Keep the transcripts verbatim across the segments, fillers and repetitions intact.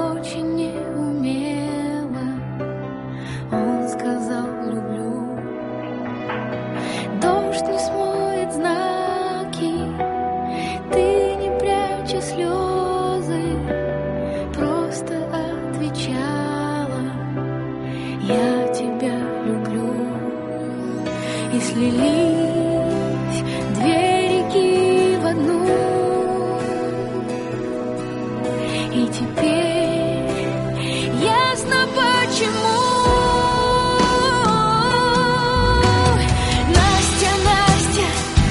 очень неумело он сказал люблю. Дождь не смоет знаки, ты не пряча слезы, просто отвечала: я тебя люблю. И слились две реки в одну, и теперь ясно почему. Настя, Настя,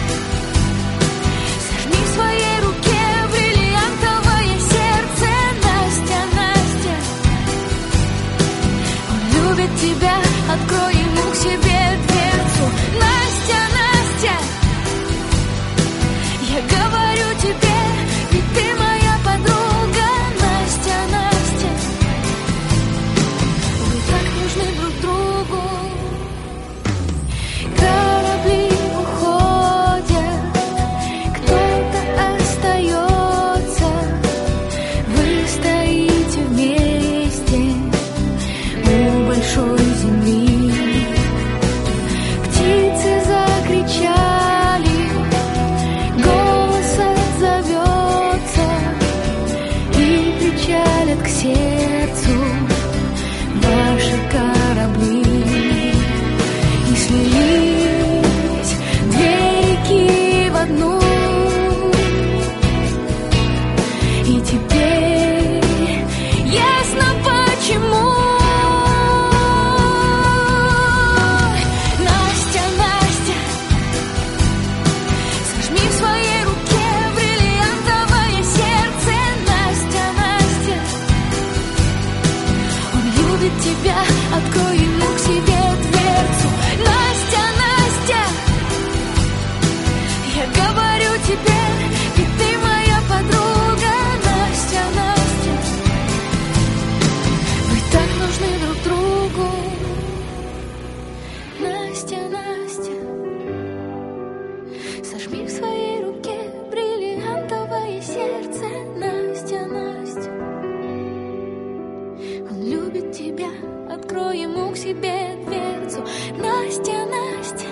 сожми в своей руке бриллиантовое сердце. Настя, Настя, он любит тебя, открой ему к себе дверцу. Настя, Настя, я говорю тебе, ведь ты моя подруга. Настя, Настя, вы так нужны друг другу. Корабли уходят, кто-то остается, вы стоите вместе у большой земли. Птицы закричали, голос отзовется, и причалят к сердцу ваши корабли. И слились две реки в одну, и теперь ясно почему. Настя, Настя, сожми в своей руке бриллиантовое сердце. Настя, Настя, он любит тебя, открой ему к себе дверцу. Настя, Настя, я говорю тебе, ведь ты моя подруга. Настя, Настя, вы так нужны друг другу. Настя, Настя, сожми в своей руке бриллиантовое сердце. Настя, Настя, он любит тебя, открой ему к себе дверцу. Настя, Настя,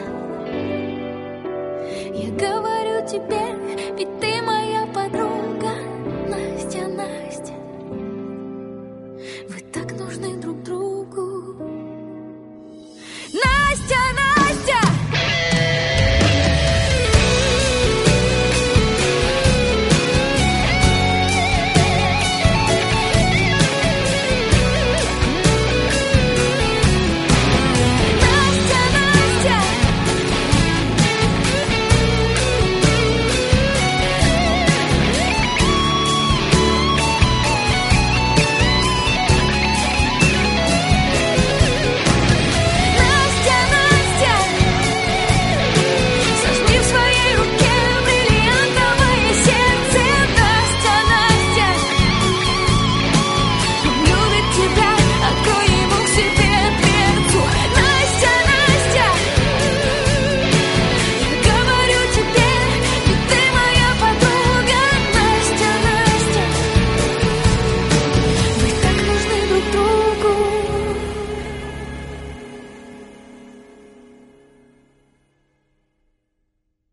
я говорю тебе, ведь ты моя подруга. Настя, Настя, вы так нужны друг другу.